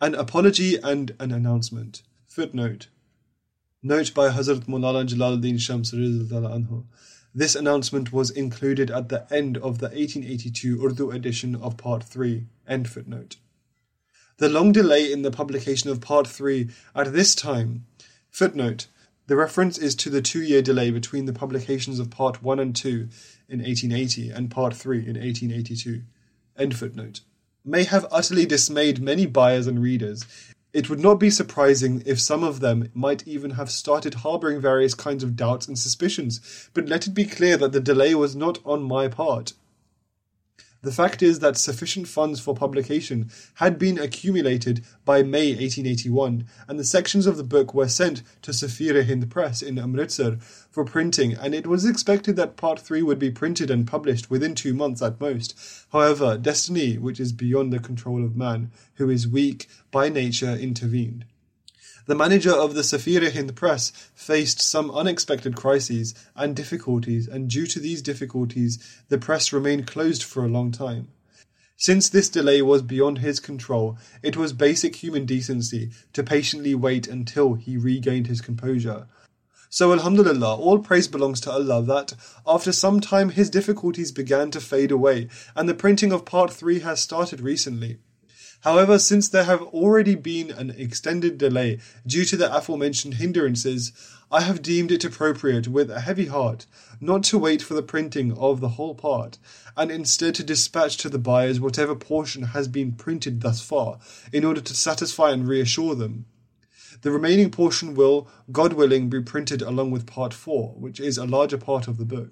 An apology and an announcement. Footnote. Note by Hazrat Maulana Jalaluddin Shams radhiyallahu anhu. This announcement was included at the end of the 1882 Urdu edition of Part 3. End footnote. The long delay in the publication of Part 3 at this time. Footnote. The reference is to the 2-year delay between the publications of Part 1 and 2 in 1880 and Part 3 in 1882. End footnote. May have utterly dismayed many buyers and readers. It would not be surprising if some of them might even have started harbouring various kinds of doubts and suspicions, but let it be clear that the delay was not on my part. The fact is that sufficient funds for publication had been accumulated by May 1881, and the sections of the book were sent to Safir-e-Hind Press in Amritsar for printing, and it was expected that Part 3 would be printed and published within 2 months at most. However, destiny, which is beyond the control of man, who is weak by nature, intervened. The manager of the Safir-e-Hind Press faced some unexpected crises and difficulties, and due to these difficulties, the press remained closed for a long time. Since this delay was beyond his control, it was basic human decency to patiently wait until he regained his composure. So Alhamdulillah, all praise belongs to Allah that, after some time, his difficulties began to fade away, and the printing of Part 3 has started recently. However, since there have already been an extended delay due to the aforementioned hindrances, I have deemed it appropriate with a heavy heart not to wait for the printing of the whole part, and instead to dispatch to the buyers whatever portion has been printed thus far, in order to satisfy and reassure them. The remaining portion will, God willing, be printed along with Part 4, which is a larger part of the book.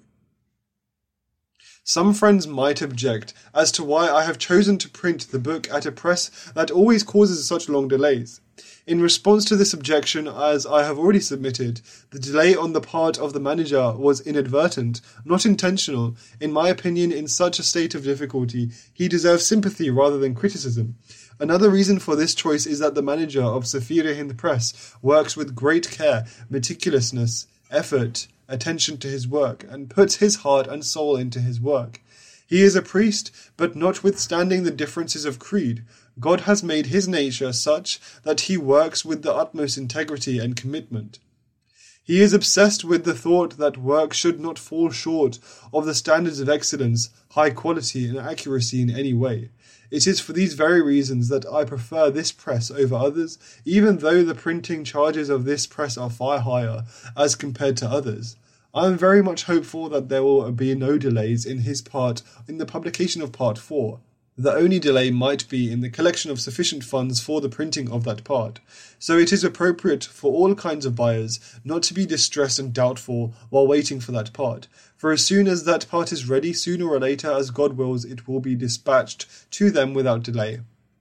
Some friends might object as to why I have chosen to print the book at a press that always causes such long delays. In response to this objection, as I have already submitted, the delay on the part of the manager was inadvertent, not intentional. In my opinion, in such a state of difficulty, he deserves sympathy rather than criticism. Another reason for this choice is that the manager of Safir-e-Hind Press works with great care, meticulousness, effort, attention to his work, and puts his heart and soul into his work. He is a priest, but notwithstanding the differences of creed, God has made his nature such that he works with the utmost integrity and commitment. He is obsessed with the thought that work should not fall short of the standards of excellence, high quality, and accuracy in any way. It is for these very reasons that I prefer this press over others, even though the printing charges of this press are far higher as compared to others. I am very much hopeful that there will be no delays in his part in the publication of Part 4. The only delay might be in the collection of sufficient funds for the printing of that part. So it is appropriate for all kinds of buyers not to be distressed and doubtful while waiting for that part. For as soon as that part is ready, sooner or later, as God wills, it will be dispatched to them without delay.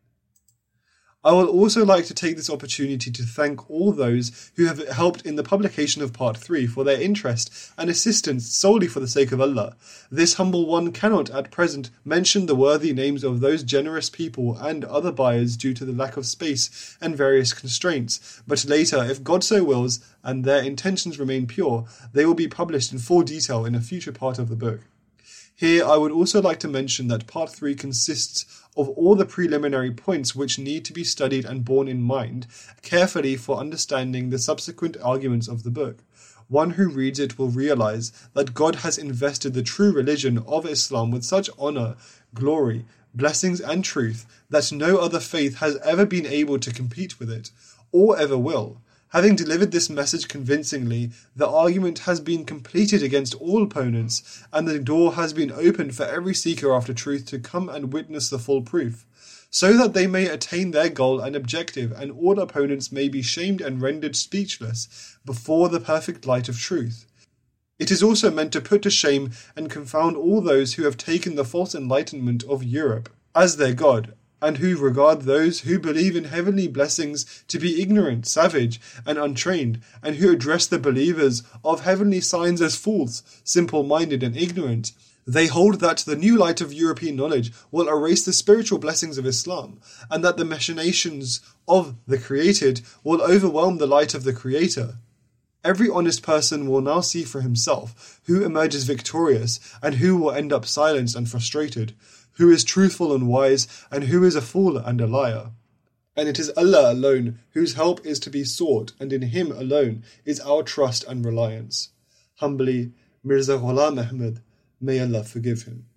I will also like to take this opportunity to thank all those who have helped in the publication of Part 3 for their interest and assistance solely for the sake of Allah. This humble one cannot at present mention the worthy names of those generous people and other buyers due to the lack of space and various constraints, but later, if God so wills, and their intentions remain pure, they will be published in full detail in a future part of the book. Here, I would also like to mention that Part 3 consists of all the preliminary points which need to be studied and borne in mind carefully for understanding the subsequent arguments of the book. One who reads it will realize that God has invested the true religion of Islam with such honor, glory, blessings and truth that no other faith has ever been able to compete with it, or ever will. Having delivered this message convincingly, the argument has been completed against all opponents, and the door has been opened for every seeker after truth to come and witness the full proof, so that they may attain their goal and objective, and all opponents may be shamed and rendered speechless before the perfect light of truth. It is also meant to put to shame and confound all those who have taken the false enlightenment of Europe as their God, and who regard those who believe in heavenly blessings to be ignorant, savage, and untrained, and who address the believers of heavenly signs as fools, simple-minded and ignorant. They hold that the new light of European knowledge will erase the spiritual blessings of Islam, and that the machinations of the created will overwhelm the light of the Creator. Every honest person will now see for himself who emerges victorious, and who will end up silenced and frustrated, who is truthful and wise, and who is a fool and a liar. And it is Allah alone whose help is to be sought, and in Him alone is our trust and reliance. Humbly, Mirza Ghulam Ahmad, may Allah forgive him.